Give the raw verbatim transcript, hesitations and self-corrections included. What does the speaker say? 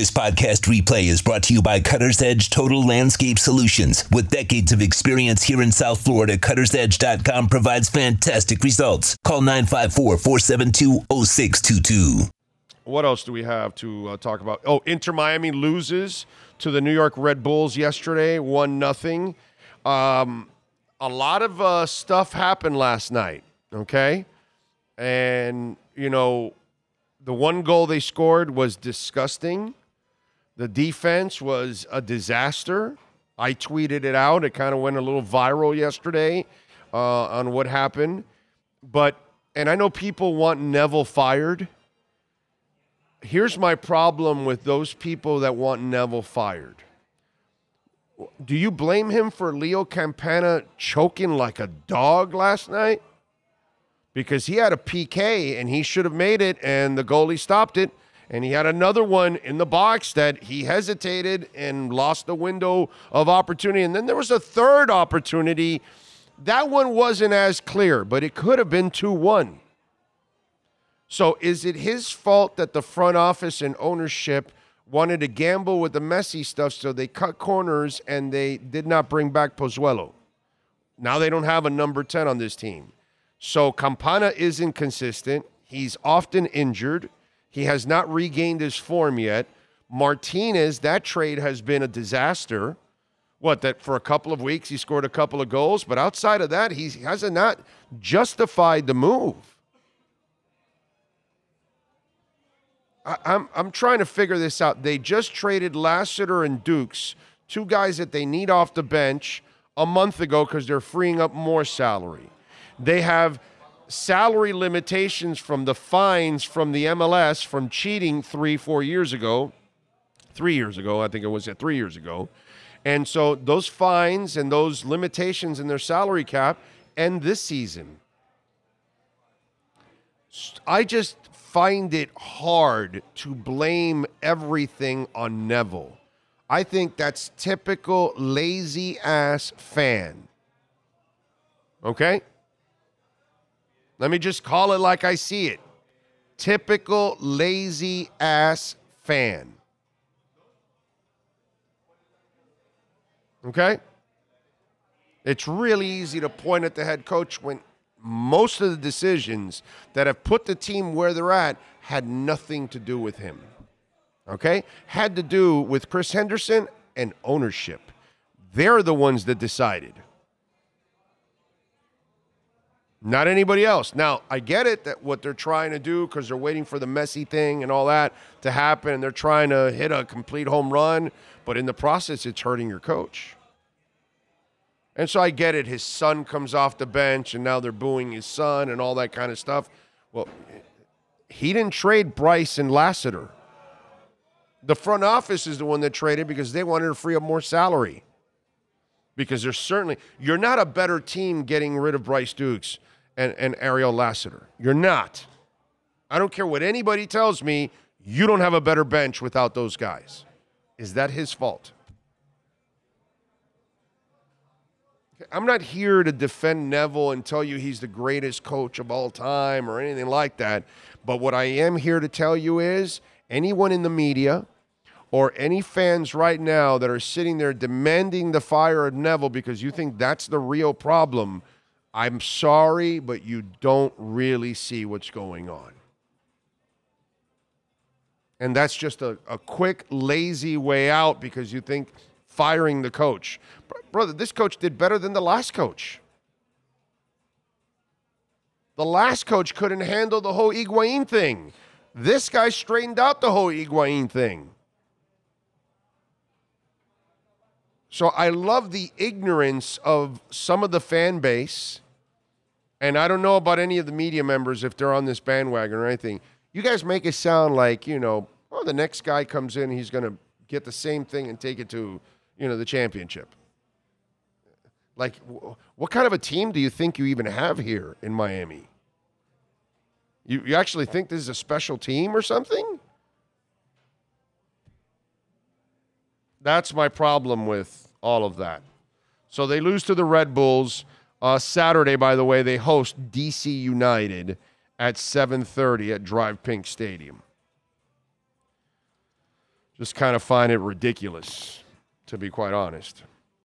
This podcast replay is brought to you by Cutter's Edge Total Landscape Solutions. With decades of experience here in South Florida, Cutters Edge dot com provides fantastic results. Call nine five four, four seven two, zero six two two. What else do we have to uh, talk about? Oh, Inter Miami loses to the New York Red Bulls yesterday, one nothing. Um, a lot of uh, stuff happened last night, okay? And, you know, the one goal they scored was disgusting. The defense was a disaster. I tweeted it out. It kind of went a little viral yesterday uh, on what happened. But, and I know people want Neville fired. Here's my problem with those people that want Neville fired. Do you blame him for Leo Campana choking like a dog last night? Because he had a P K and he should have made it and the goalie stopped it. And he had another one in the box that he hesitated and lost the window of opportunity. And then there was a third opportunity. That one wasn't as clear, but it could have been two one. So is it his fault that the front office and ownership wanted to gamble with the messy stuff, so they cut corners and they did not bring back Pozuelo? Now they don't have a number ten on this team. So Campana isn't consistent. He's often injured. He has not regained his form yet. Martinez, that trade has been a disaster. What, that for a couple of weeks he scored a couple of goals, but outside of that, he hasn't not justified the move. I, I'm I'm trying to figure this out. They just traded Lassiter and Dukes, two guys that they need off the bench, a month ago because they're freeing up more salary. They have salary limitations from the fines from the M L S from cheating three, four years ago. Three years ago, I think it was, yeah, three years ago. And so those fines and those limitations in their salary cap end this season. I just find it hard to blame everything on Neville. I think that's typical lazy-ass fan. Okay? Let me just call it like I see it. Typical lazy-ass fan. Okay? It's really easy to point at the head coach when most of the decisions that have put the team where they're at had nothing to do with him. Okay? Had to do with Chris Henderson and ownership. They're the ones that decided. Not anybody else. Now, I get it that what they're trying to do, because they're waiting for the Messi thing and all that to happen, and they're trying to hit a complete home run, but in the process, it's hurting your coach. And so I get it. His son comes off the bench, and now they're booing his son and all that kind of stuff. Well, he didn't trade Bryce and Lassiter. The front office is the one that traded because they wanted to free up more salary. Because there's certainly, you're not a better team getting rid of Bryce Dukes and, and Ariel Lassiter. You're not. I don't care what anybody tells me, you don't have a better bench without those guys. Is that his fault? I'm not here to defend Neville and tell you he's the greatest coach of all time or anything like that. But what I am here to tell you is anyone in the media or any fans right now that are sitting there demanding the fire of Neville because you think that's the real problem, I'm sorry, but you don't really see what's going on. And that's just a, a quick, lazy way out because you think firing the coach. Brother, this coach did better than the last coach. The last coach couldn't handle the whole Higuain thing. This guy straightened out the whole Higuain thing. So I love the ignorance of some of the fan base, and I don't know about any of the media members if they're on this bandwagon or anything. You guys make it sound like, you know, oh, the next guy comes in, he's going to get the same thing and take it to, you know, the championship. Like, what kind of a team do you think you even have here in Miami? You, you actually think this is a special team or something? That's my problem with all of that. So they lose to the Red Bulls. Uh, Saturday, by the way, they host D C United at seven thirty at Drive Pink Stadium. just kind of find it ridiculous, to be quite honest.